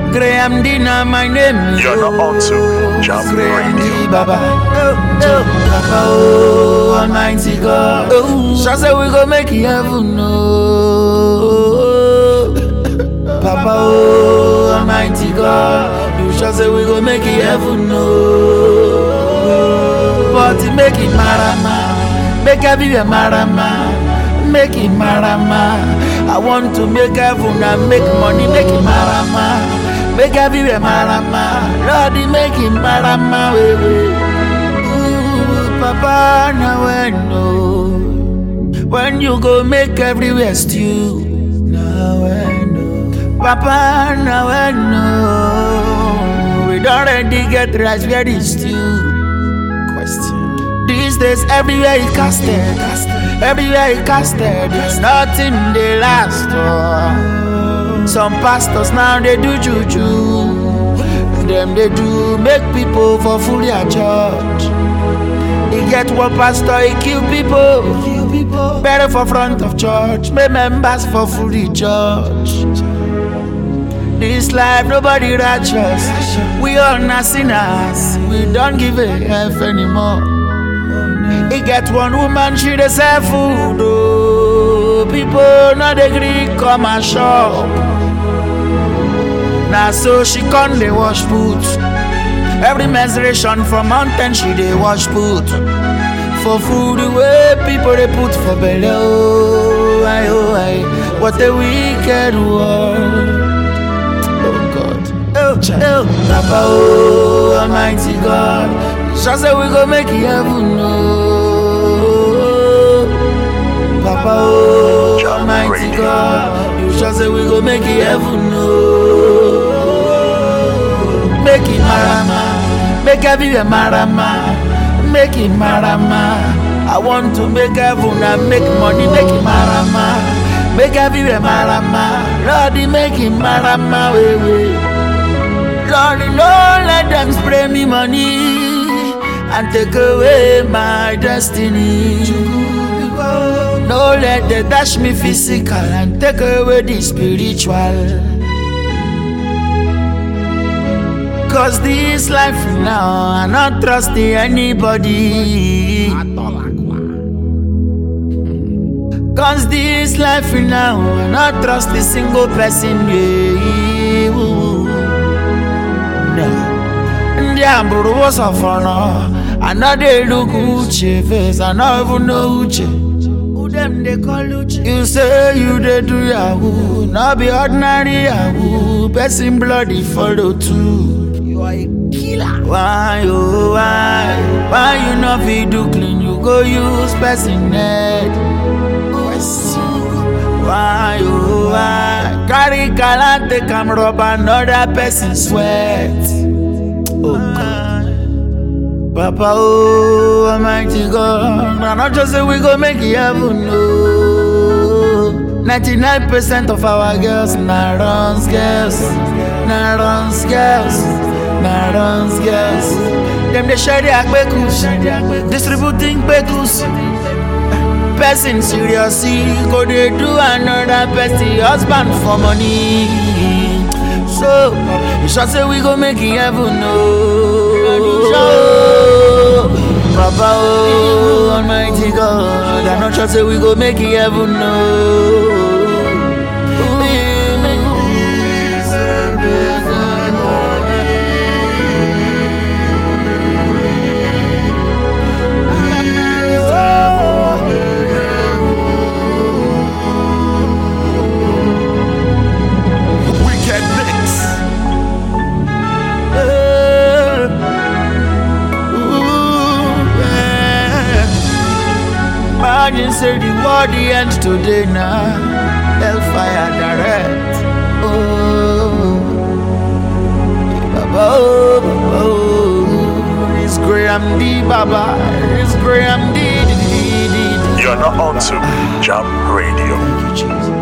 Graham Dina, my name. You're not on to Jam Radio. Baba. Papa, oh, Almighty God. She say we go make it heaven, no. Papa, oh, Almighty God. You shall say we go make it heaven, no. But it make it marama. Make everywhere marama. Make it marama. I want to make heaven and make money. Make it marama. Make everywhere marama. Lord, make it marama. Papa, now I know. When you go make everywhere stew. Now I know. Papa, now I know. We don't already get rice where is stew. Question. These days everywhere is casted. Everywhere is casted. There's nothing they last. Some pastors now they do juju. Them they do make people for full their church. He get one pastor, he kill people. Better for front of church. Make members for full the church. This life nobody righteous. We all not sinners. We don't give a F anymore. He get one woman, she dey sell food. Oh, people not agree come and shop. Now so she come dey wash boots. Every menstruation from mountain she dey wash boot. For food the way people they put for belly. Oh, I, what a wicked world. Oh God. Oh, Papa, oh, Almighty God. She say we go make it heaven, no. Papa, oh, Almighty God. You shall say we go make it heaven, no. Make it marama. Make everywhere marama. Make it marama. I want to make heaven and make money. Make it marama. Make everywhere marama. Lord, make it marama. Lord, Lord, let them spray me money and take away my destiny. No, let them dash me physical and take away the spiritual. Cause this life now, I'm not trusting anybody. Cause this life now, I'm not trusting a single person. Yeah. No. Ndiamburu was a funner. I know they look Uche face. I don't even know Uche. Who them they call Uche? You say you they do Yahoo. Not be ordinary Yahoo. Person bloody follow too. You are a killer. Why, oh, why you not fit do clean? You go use person head. Why, oh, why? Carry galante come rob another person's sweat. Oh God. Papa, oh, Almighty God. I'm not just say we go make it heaven, no. 99% of our girls, nah runs girls. Them they share their bekus, distributing bekus. Person seriously go they do another person husband for money. So you should say we go make it heaven, no. Papa, oh, Almighty God. I'm not sure say we go make it heaven, no. Imagine say the world the end today now. Hellfire direct. Oh, Baba, oh, it's Graham D, Baba, it's Graham D. You're not on to Jam Radio. Thank you, Jesus.